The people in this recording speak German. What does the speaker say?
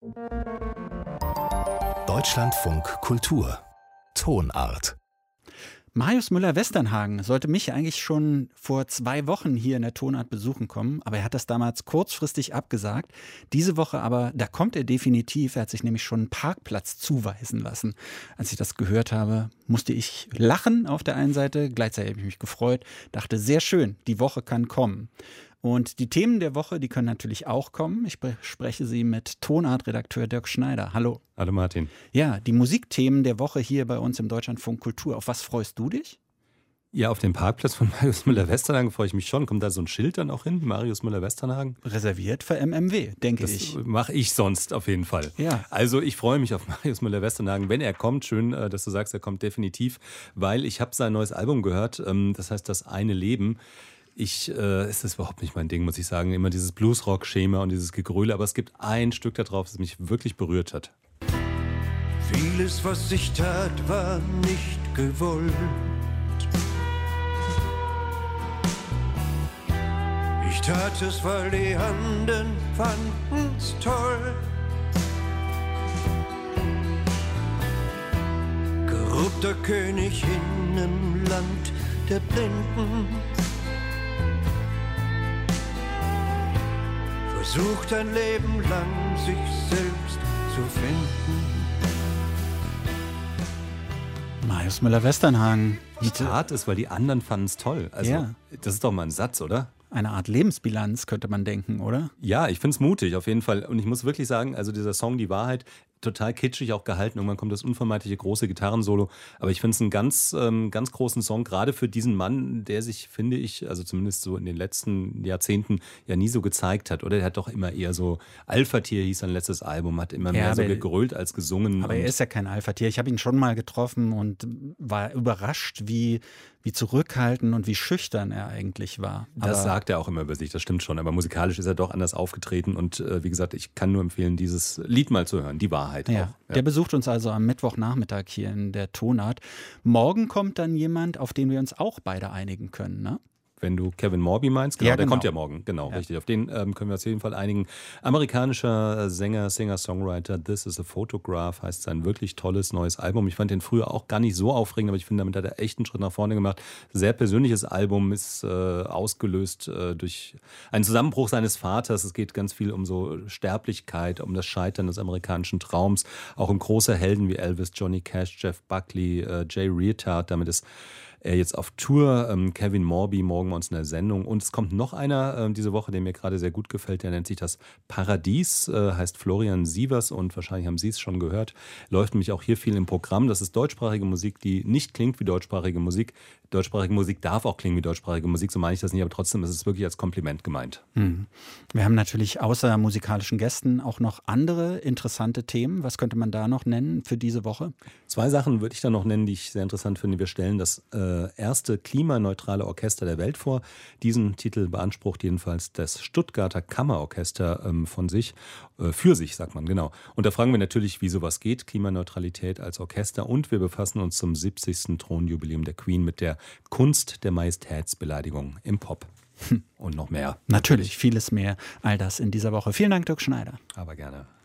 Deutschlandfunk Kultur Tonart. Marius Müller-Westernhagen sollte mich eigentlich schon vor 2 Wochen hier in der Tonart besuchen kommen, aber er hat das damals kurzfristig abgesagt. Diese Woche aber, da kommt er definitiv. Er hat sich nämlich schon einen Parkplatz zuweisen lassen. Als ich das gehört habe, musste ich lachen auf der einen Seite, gleichzeitig habe ich mich gefreut, dachte, sehr schön, die Woche kann kommen. Und die Themen der Woche, die können natürlich auch kommen. Ich bespreche sie mit Tonart-Redakteur Dirk Schneider. Hallo. Hallo Martin. Ja, die Musikthemen der Woche hier bei uns im Deutschlandfunk Kultur. Auf was freust du dich? Ja, auf den Parkplatz von Marius Müller-Westernhagen freue ich mich schon. Kommt da so ein Schild dann auch hin, Marius Müller-Westernhagen? Reserviert für MMW, denke ich. Das mache ich sonst auf jeden Fall. Ja. Also ich freue mich auf Marius Müller-Westernhagen. Wenn er kommt, schön, dass du sagst, er kommt definitiv, weil ich habe sein neues Album gehört, das heißt Das eine Leben. Es ist überhaupt nicht mein Ding, muss ich sagen. Immer dieses Bluesrock-Schema und dieses Gegröle. Aber es gibt ein Stück da drauf, das mich wirklich berührt hat. Vieles, was ich tat, war nicht gewollt. Ich tat es, weil die anderen fanden's toll. Korrupter König in einem Land der Blinden. Versucht ein Leben lang, sich selbst zu finden. Marius Müller-Westernhagen. Ich tat es, weil die anderen fanden es toll. Also, Ja. Das ist doch mal ein Satz, oder? Eine Art Lebensbilanz, könnte man denken, oder? Ja, ich finde es mutig, auf jeden Fall. Und ich muss wirklich sagen, also dieser Song Die Wahrheit, total kitschig auch gehalten. Irgendwann kommt das unvermeidliche große Gitarrensolo. Aber ich finde es einen ganz großen Song, gerade für diesen Mann, der sich, finde ich, also zumindest so in den letzten Jahrzehnten ja nie so gezeigt hat. Oder er hat doch immer eher so, Alpha-Tier hieß sein letztes Album, hat immer mehr so gegrölt als gesungen. Aber er ist ja kein Alpha-Tier. Ich habe ihn schon mal getroffen und war überrascht, wie zurückhaltend und wie schüchtern er eigentlich war. Das sagt er auch immer über sich, das stimmt schon. Aber musikalisch ist er doch anders aufgetreten. Und wie gesagt, ich kann nur empfehlen, dieses Lied mal zu hören, Die Wahrheit. Ja, auch. der besucht uns also am Mittwochnachmittag hier in der Tonart. Morgen kommt dann jemand, auf den wir uns auch beide einigen können, ne? Wenn du Kevin Morby meinst, genau, Ja, der genau. kommt ja morgen, genau, Ja. richtig. Auf den können wir uns auf jeden Fall einigen. Amerikanischer Sänger, Singer-Songwriter, This is a Photograph heißt sein wirklich tolles neues Album. Ich fand den früher auch gar nicht so aufregend, aber ich finde, damit hat er echt einen Schritt nach vorne gemacht. Sehr persönliches Album, ist ausgelöst durch einen Zusammenbruch seines Vaters. Es geht ganz viel um so Sterblichkeit, um das Scheitern des amerikanischen Traums, auch um große Helden wie Elvis, Johnny Cash, Jeff Buckley, Jay Reatard. Damit ist er jetzt auf Tour, Kevin Morby morgen bei uns in der Sendung. Und es kommt noch einer diese Woche, der mir gerade sehr gut gefällt, der nennt sich das Paradies, heißt Florian Sievers und wahrscheinlich haben Sie es schon gehört, läuft nämlich auch hier viel im Programm. Das ist deutschsprachige Musik, die nicht klingt wie deutschsprachige Musik. Deutschsprachige Musik darf auch klingen wie deutschsprachige Musik, so meine ich das nicht, aber trotzdem ist es wirklich als Kompliment gemeint. Wir haben natürlich außer musikalischen Gästen auch noch andere interessante Themen. Was könnte man da noch nennen für diese Woche? 2 Sachen würde ich da noch nennen, die ich sehr interessant finde. Wir stellen das erste klimaneutrale Orchester der Welt vor. Diesen Titel beansprucht jedenfalls das Stuttgarter Kammerorchester für sich, sagt man, genau. Und da fragen wir natürlich, wie sowas geht, Klimaneutralität als Orchester. Und wir befassen uns zum 70. Thronjubiläum der Queen mit der Kunst der Majestätsbeleidigung im Pop. Und noch mehr. Natürlich, vieles mehr. All das in dieser Woche. Vielen Dank, Dirk Schneider. Aber gerne.